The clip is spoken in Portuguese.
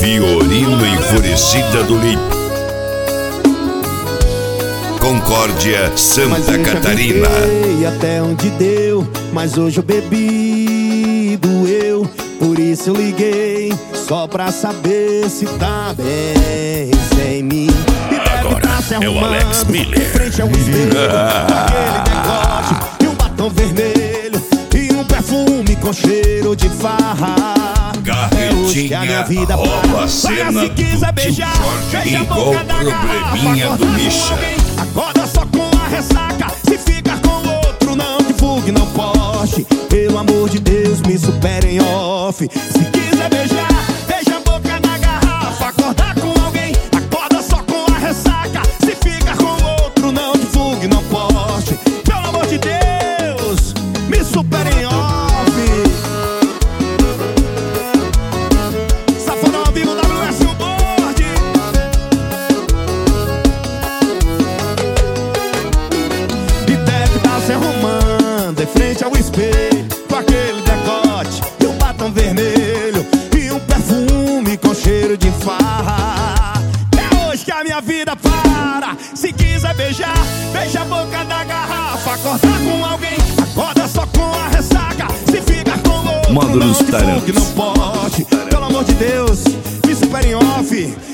Fiorino Enfurecida do Leite. Concórdia, Santa Catarina. E até onde deu, mas hoje eu bebi, doeu. Por isso eu liguei, só pra saber se tá bem sem mim. Agora é o Alex Miller. Em frente ao espelho, aquele decote e um batom vermelho e um perfume com cheiro de farra. Carretinha rouba a cena do tio Jorge igual probleminha do Misha. Acorda só com a ressaca, se ficar com outro não divulgue, não poste. Pelo amor de Deus, me supere em off. Se quiser beijar, beija a boca na garrafa. Acordar com alguém, acorda só com a ressaca. Se ficar com outro não divulgue, não poste. Pelo amor de Deus, me supere em off. Safadão vivo WS o board. E deve estar se arrumando em frente ao espelho, com aquele decote e um batom vermelho e um perfume com cheiro de farra. É hoje que a minha vida para. Se quiser beijar, beija a boca da garrafa. Acordar com alguém, acorda só com a ressaca. Se ficar com outro, Módulos não divulgue, Tarantos. não pode. Pelo amor de Deus, me supere em off.